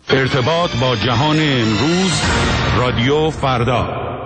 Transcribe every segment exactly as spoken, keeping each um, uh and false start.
ارتباط با جهان امروز، رادیو فردا.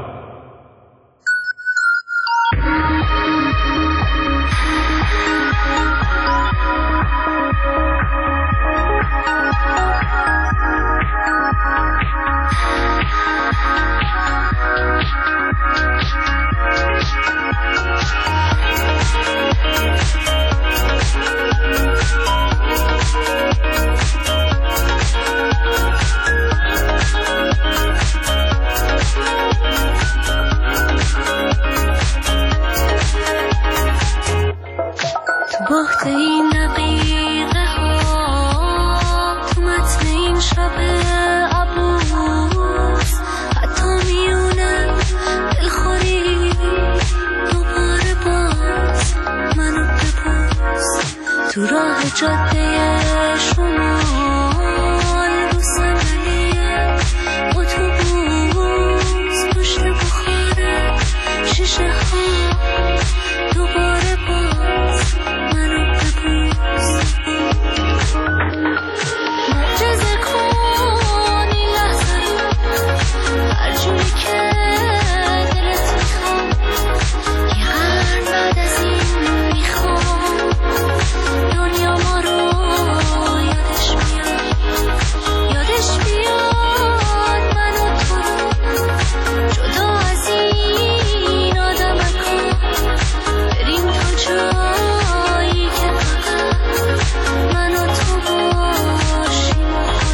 تو راه جاده شمال رو صندلی اتوبوس پشت بخاره شیشه ها دوباره باز منو ببوس معجزه کن این لحظه رو هر جوری که دلت میخواد یه قرن بعد از این میخوام دنیا ما رو یادش بیاد یادش بیاد من و تو جدا از این آدمکا بریم تا جایی که فقط من و تو باشیم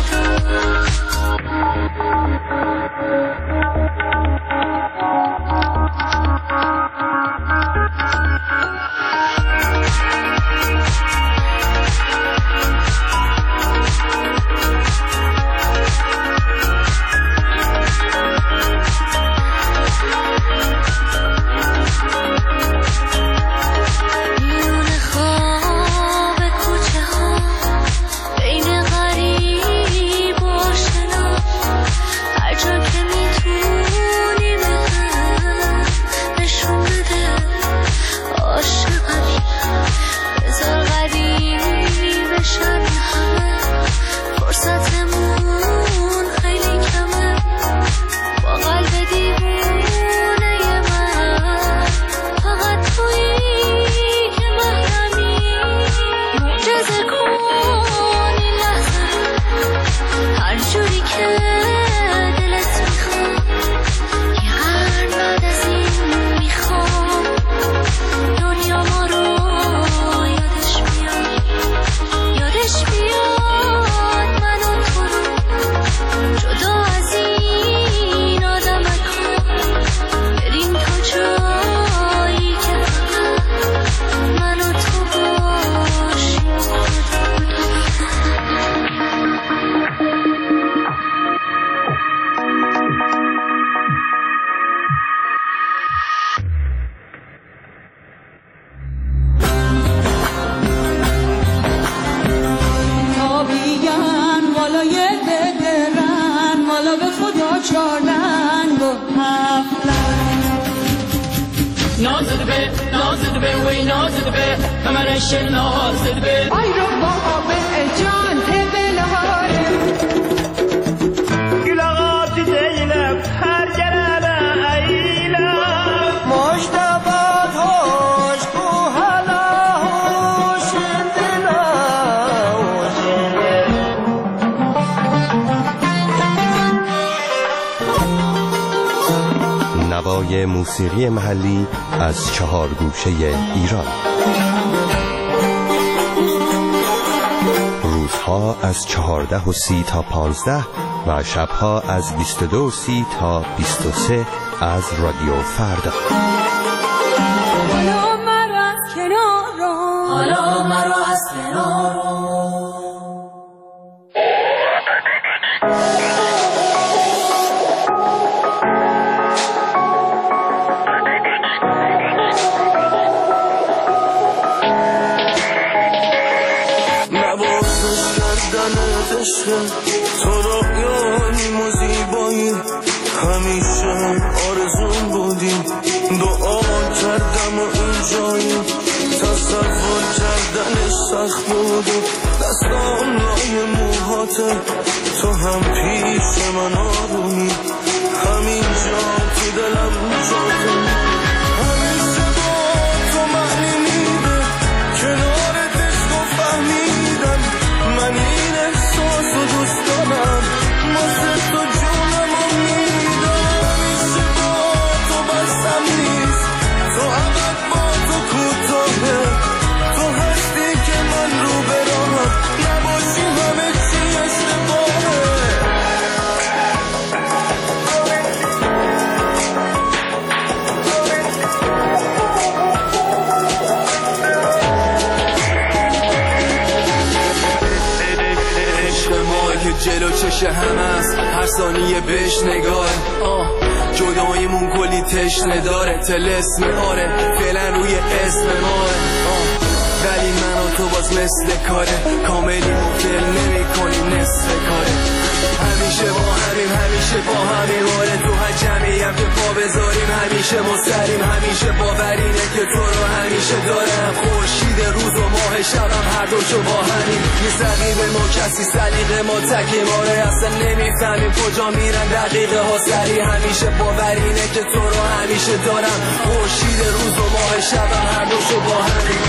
نوای موسیقی محلی از چهار گوشه ایران. روزها از چهارده و سی تا پانزده و شبها از بیست و دو و سی تا بیست و سه از رادیو فردا. حالا مرا از کنار حالا مرا از کنار تو رویاییم و زیبایی همیشه آرزون بودیم دعا کردم و اینجایی تصور کردنش سخت بود دستام لای موهاته تو هم پیش من آرومی، همینجا تو دلم جاتون، همیشه با تو معنی میده، کنارت عشق و فهمیدم، من این احساس رو دوست دارم، واسه تو جونم رو میدم، همیشه با تو بسم نیست، تو ابد با تو کوتاهه، تو هستی که من رو به راهم، نباشی همه چی اشتباهه. جلو چش همه است، هر ثانیه بهش نگاه، جداییمون کلی تشنه داره، طلسم آره فعلا روی اسم ماه، ولی من و تو باز مثل کاره، کاملی مفل نمی کنیم نصف کاره، همیشه با همیم همیشه با همیم، آره تو هر جمعی هم که پا بذاریم همیشه مستریم، همیشه باورینه که تو رو همیشه دارم، خورشید روز و ماه شبم هر دوشو با همیم، نیست رقیب ما کسی، سلیقه ما تکیم، آره اصلا نمیفهمیم کجا میرن دقیقه ها سری، همیشه باورینه که تو رو همیشه دارم، خورشید روز و ماه شبم هر دوشو با همیم.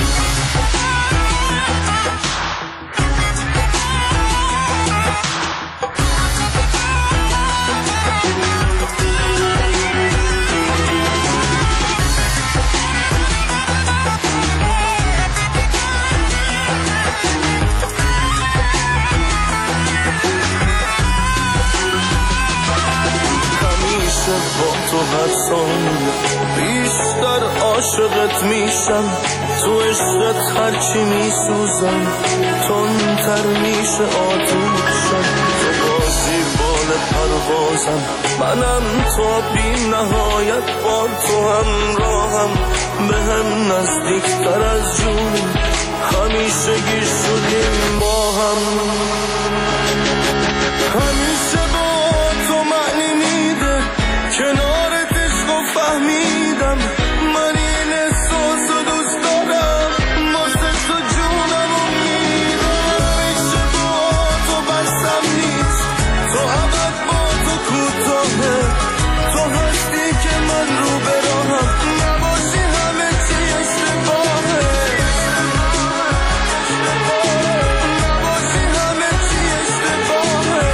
با تو هر ثانیه بیشتر عاشقت میشم، تو عشقت هرچی میسوزم، تندتر میشه آتوشم، تو بازی بال پروازم، منم تا بی نهایت با تو همراهم، به هم نزدیکتر از جونی، همیشه گیر شدیم با هم، همیشه با تو معنی میده، کنارت عشق و فهمیدم، من این احساس رو دوست دارم، واسه تو جونم رو میدم، همیشه با تو بسم نیست، تو ابد با تو کوتاهه، تو هستی که من رو به راهم، نباشی همه چی اشتباهه، نباشی همه چی اشتباهه.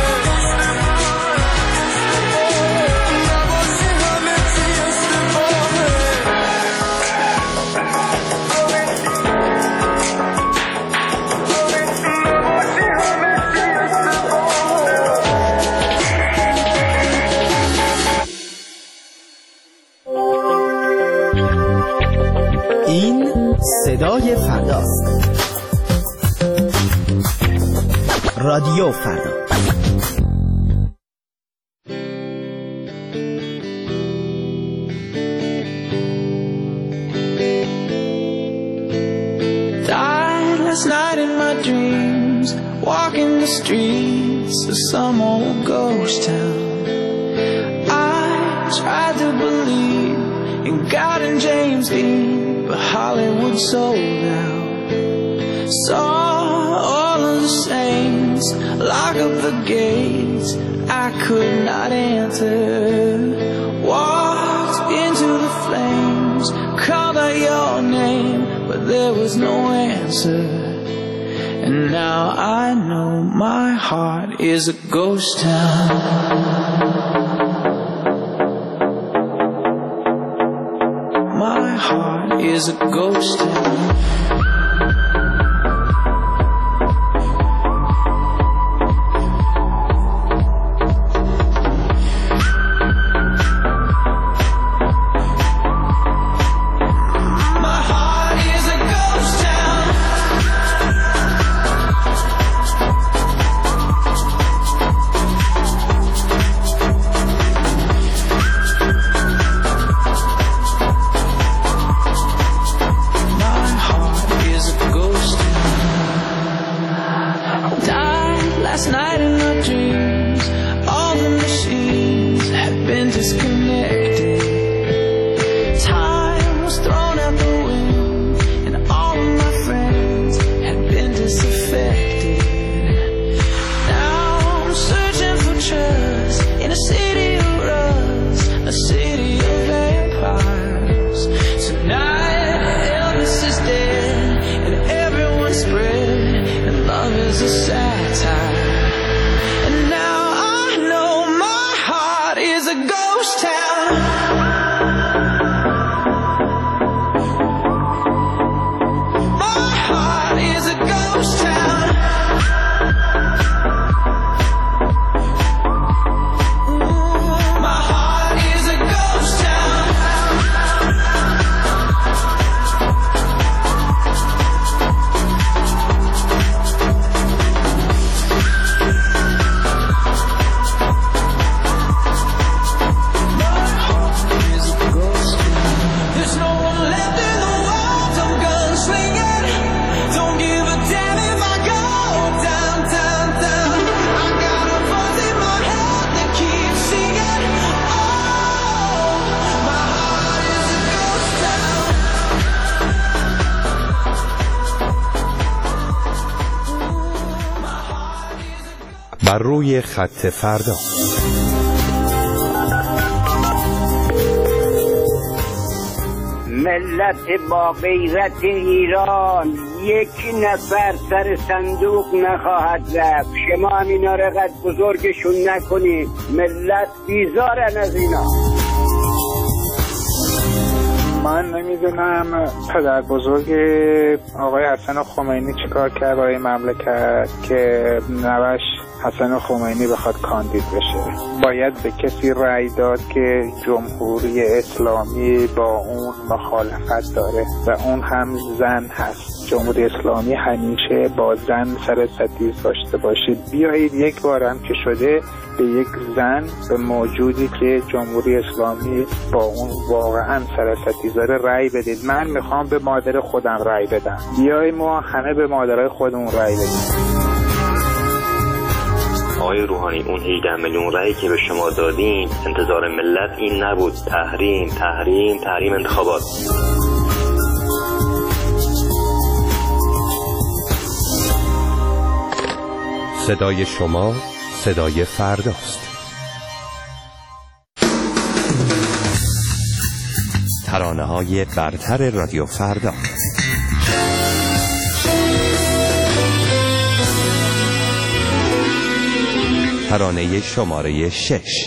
این صدای فرداست. رادیو فردا. Died last night in my dreams, walking the streets of some old ghost town. I tried to believe in God and James Dean, but Hollywood sold out. Saw all of the saints lock up the gates I could not enter. Walked into the flames, called out your name, but there was no answer. And now I know my heart is a ghost town. My heart is a ghost town. I'm بر روی خط فردا. ملت با غیرت ایران یک نفر سر صندوق نخواهد رفت. شما هم اینا رو قد بزرگشون نکنید. ملت بیزارن از اینا. من نمیدونم پدر بزرگ آقای حسن خمینی چیکار کرد برای مملکت که نوش حسن خمینی بخواد کاندید بشه. باید به کسی رأی داد که جمهوری اسلامی با اون مخالفت داره و اون هم زن هست. جمهوری اسلامی همیشه با زن سر ستیز داشته باشید. بیایید یک بارم که شده به یک زن، به موجودی که جمهوری اسلامی با اون واقعا سر ستیز داره رأی بدید. من میخوام به مادر خودم رأی بدم. بیایید ما همه به مادرای خودمون رأی بدیم. آقای روحانی، اون هجده میلیون رأیی که به شما دادین انتظار ملت این نبود. تحریم تحریم تحریم انتخابات. صدای شما صدای فرداست. ترانه‌های برتر رادیو فردا. ترانه شماره شش.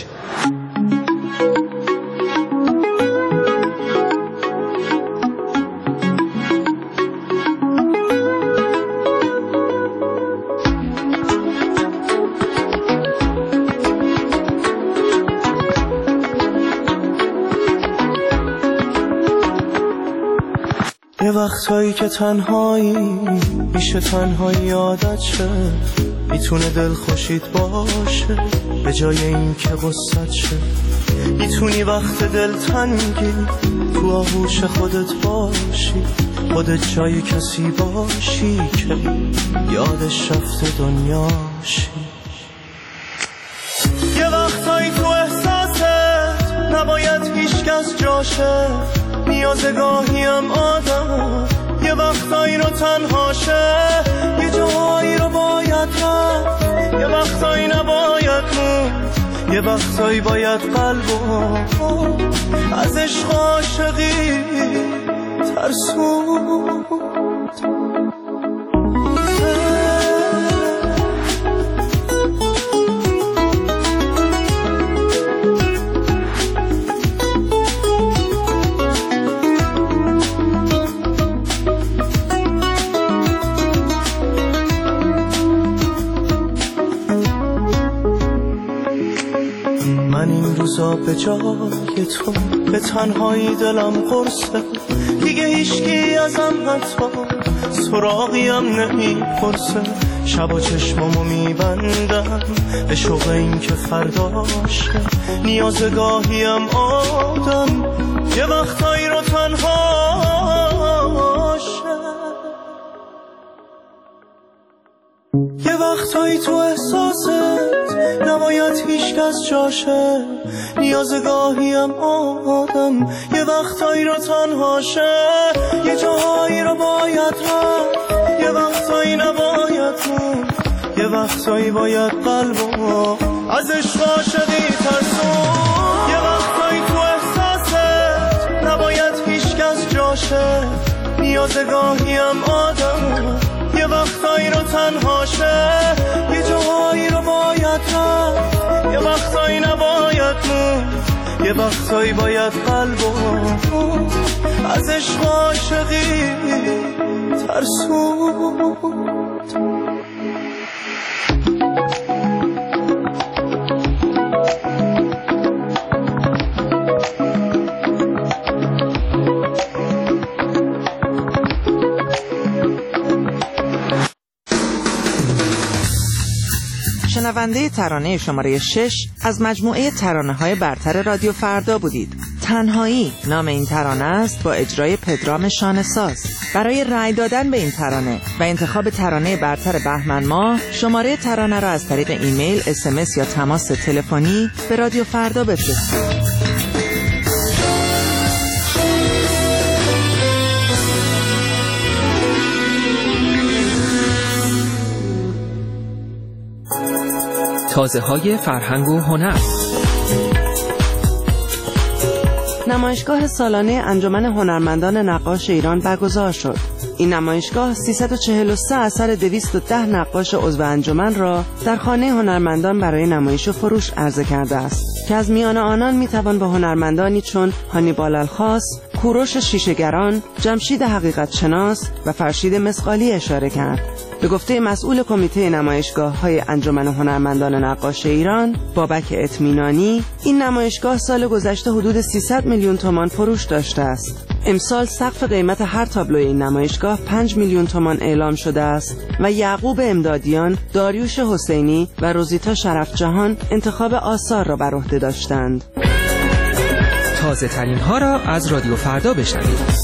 یه وقتایی که تنهایی میشه تنهایی عادت شه، میتونه دل خوشید باشه به جای این که غصت شه. میتونی وقت دل تنگی تو آغوش خودت باشی، خودت جای کسی باشی که یادش رفته دنیاشی. یه وقتایی تو احساست نباید هیچکس جاشه، نیاز گاهیم آدم یه وقتایی رو تنهاشه، یه جاهایی رو باید رفت، یه وقتایی نباید موند، یه وقتایی باید قلبو از عشق عاشقی ترسوند. من این روزا به جای تو به تنهایی دلم قرصه، دیگه هیچکی ازم حتی سراغیم نمیپرسه. شب و چشمامو میبندم به شوق این که فرداشه، نیاز گاهیم آدم یه وقتایی رو تنهاشه. یه وقتایی تو احساست نباید هیچ کس جاشه، نیاز گاهیم آدم یه وقتایی رو تنهاشه، یه جاهایی رو باید رفت، یه وقتایی نباید موند، یه وقتایی باید قلبو از عشق عاشقی ترسون. یه وقتایی تو احساست نباید هیچ کس جاشه، نیاز گاهیم آدم یه وقتایی رو تنهاشه، یه جاهایی رو باید رفت، یه وقتایی نباید موند، یه وقتایی باید قلبو از عشق عاشقی ترسوند. شنونده ترانه شماره شش از مجموعه ترانه‌های برتر رادیو فردا بودید. تنهایی نام این ترانه است با اجرای پدرام شانه‌ساز. برای رأی دادن به این ترانه و انتخاب ترانه برتر بهمن ماه شماره ترانه را از طریق ایمیل، اس ام اس یا تماس تلفنی به رادیو فردا بفرستید. تازه‌های فرهنگ و هنر. نمایشگاه سالانه انجمن هنرمندان نقاش ایران برگزار شد. این نمایشگاه سیصد و چهل و سه اثر دویست و ده نقاش عضو انجمن را در خانه هنرمندان برای نمایش و فروش عرضه کرده است که از میان آنان میتوان به هنرمندانی چون هانیبال الخاص، کوروش شیشه‌گران، جمشید حقیقت شناس و فرشید مسقالی اشاره کرد. به گفته مسئول کمیته نمایشگاه‌های انجمن هنرمندان نقاش ایران، بابک اطمینانی، این نمایشگاه سال گذشته حدود سیصد میلیون تومان فروش داشته است. امسال سقف قیمت هر تابلو این نمایشگاه پنج میلیون تومان اعلام شده است و یعقوب امدادیان، داریوش حسینی و روزیتا شرفجهان انتخاب آثار را بر عهده داشتند. تازه ترین ها را از رادیو فردا بشنوید.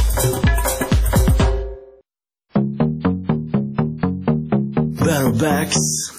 برابکس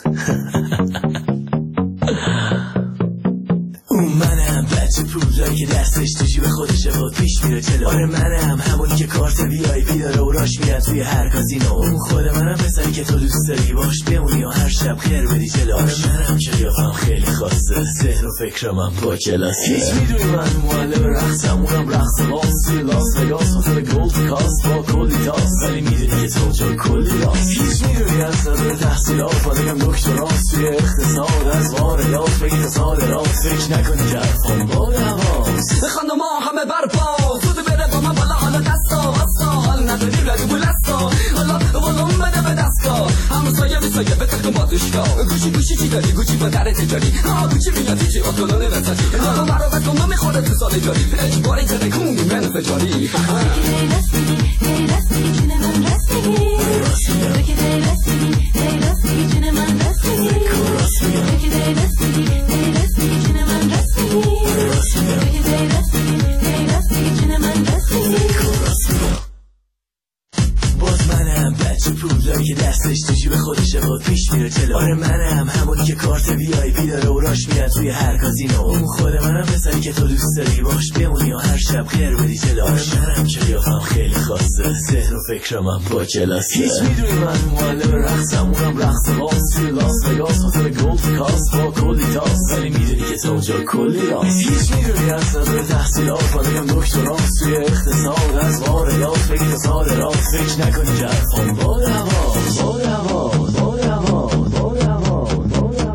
اون منم بچه پولایی که دستش تو جیب خودشه با پیش میره جلو. آره منم همونی که کارت وی آی پی داره و راش میاد توی هر کازینو. اون خود منم پسری که تو دوست داری باش بمونی و هر شب خیر بدی جلو. آره منم که قیافم خیلی خاصه، ذهن و فکرم هم با کلاسه. هیچ میدونی من معلم رقصم، اونم رقص باز توی لاس وگاس واسه گولد کاست با کلی تاست. ولی میدونی که تو جا کلی راست. هیچ میدونی از نظر تحصیلات فادیم دکتراست توی اقتصاد. از واردات بگی تا صادرات فکر نکنی که ارفان با رواست. بخوان ما همه برپا زود بره با من بالا، حالا دستا وستا حال نداری ردی بولستا، حالا ولوم بده به دستگاه همسایه بسایه به تکن بازشگاه. گوشی گوشی چی داری؟ گوشی با در تجاری. آه گوشی میادی چی آتولانه وسطی حالا برا بکن ما میخوره تو سال جاری اجباری ترکونی من فجاری. باز منم بچه پولایی که دستش تو جیب خودشه با پیش میره جلو. آره منم همونی که کارت وی آی پی داره و راش میاد توی هر کازینو. اون خود منم پسری که تو دوست داری باش بمونی و هر شب خیر بدی جلو. آره منم که قیافم خیلی خاصه، ذهن و فکرم هم با کلاسه. هیچ میدونی من معلم رقصم، اونم رقص باز توی لاس وگاس واسه گولد کاست با کلی تاست. ولی میدونی که تو جا کلی راست. هیچ میدونی از نظر تحصیلات فادیم دکتراست توی اقتصاد. از واردات بگی تا صادرات فکر نکنی که ارفان با رواست. با رواست با رواست با رواست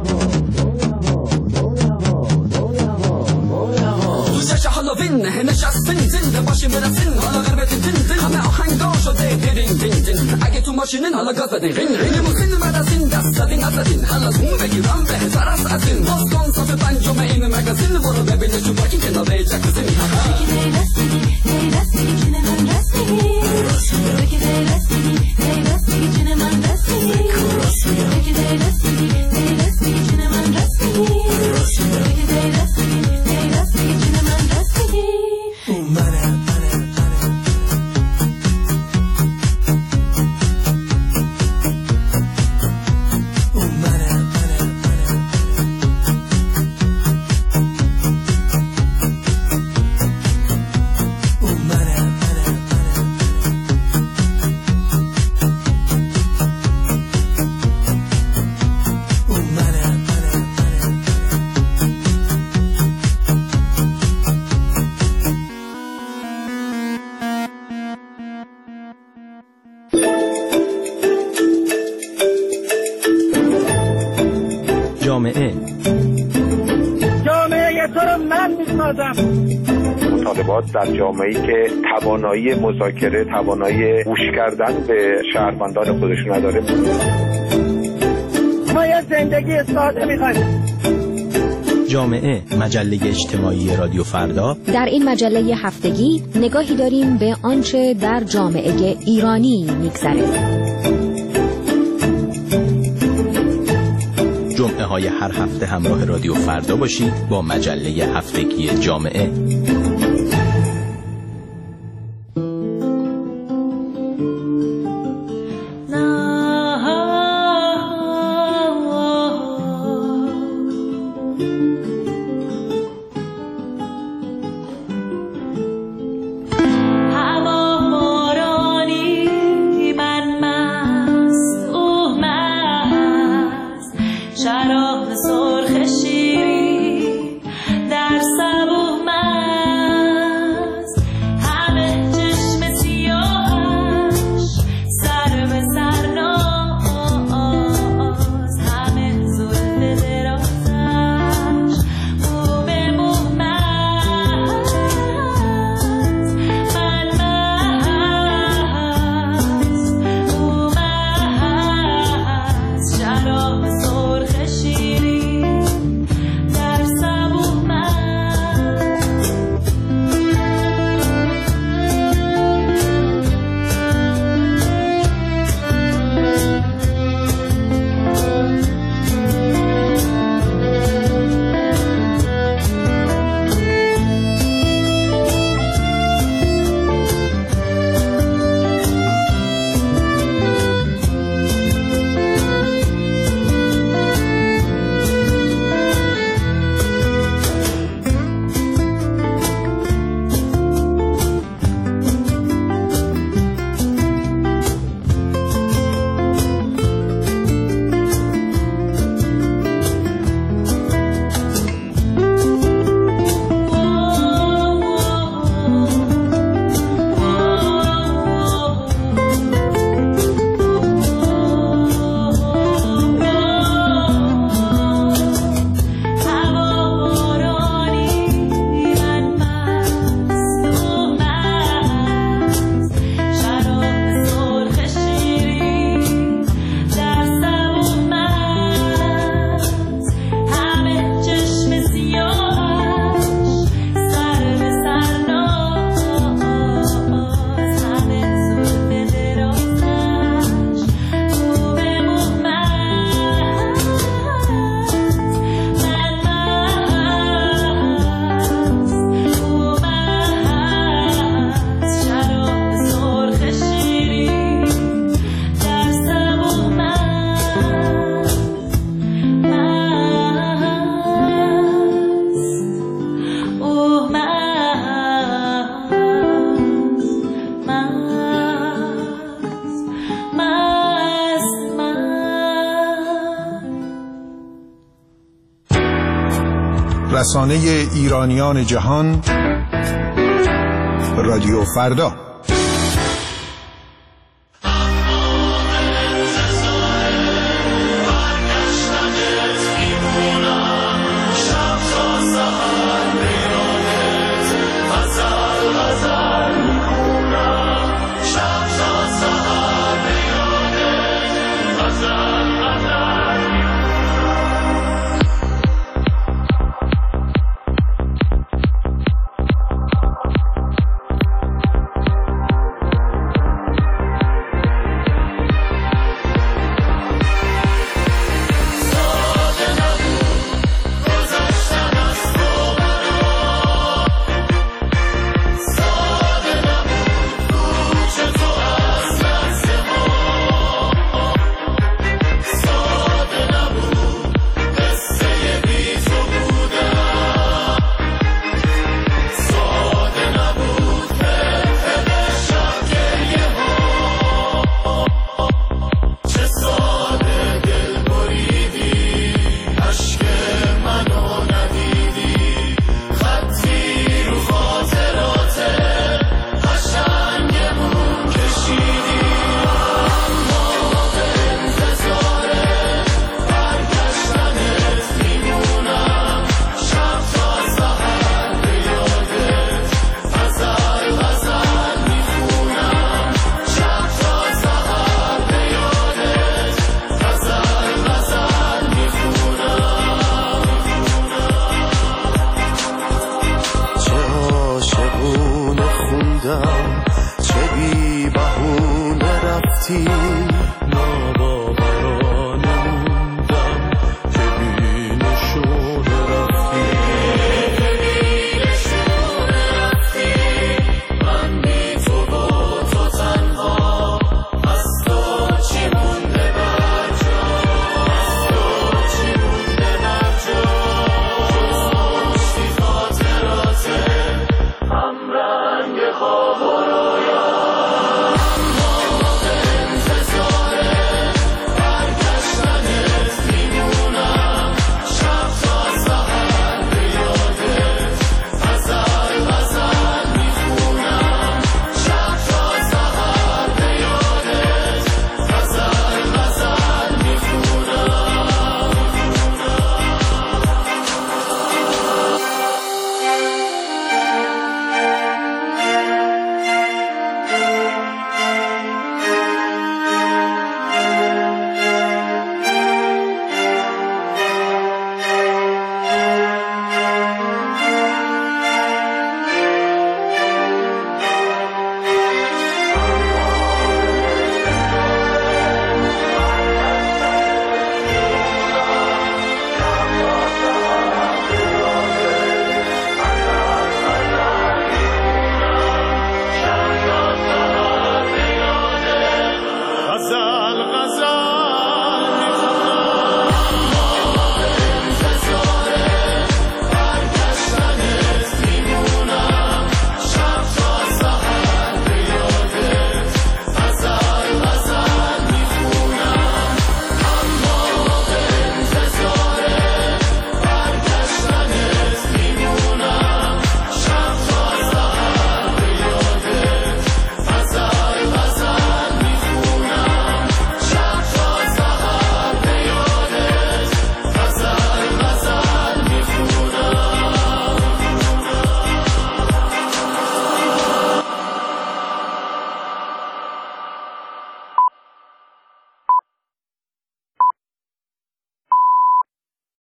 با رواست. دوزش هالووین نشستین زنده باشیم برسین، حالا غربت تین تین همه آهنگا شده دیرین دین دین. اگه تو ماشینین حالا گاز بدین رین رین موسین مدرسین دست زدین ازدین. حالا زون بگیرم بهتر از از این باز کن صف پنجم این مگزین. برو ببینش تو پاکی کنار جکوزین. جامعه جامعه تو رو من میسازم. مطالبات در جامعه‌ای که توانایی مذاکره، توانایی گوش کردن به شهروندان خودش نداره. ما یه زندگی ساده می‌خوایم. جامعه، مجله اجتماعی رادیو فردا. در این مجله هفتگی نگاهی داریم به آنچه در جامعه ایرانی می‌گذره. جمعه های هر هفته همراه رادیو فردا باشید با مجله هفتگی جامعه. شراب سرخ شیرین در صبوح مست، همه چشم سیاهش سر به سر ناز، همه زلف درازش مو به مو مست، من مست، او مست، شراب سرخ شیرین در صبوح مست. رسانه ایرانیان جهان، رادیو فردا. چه بی بهونه رفتی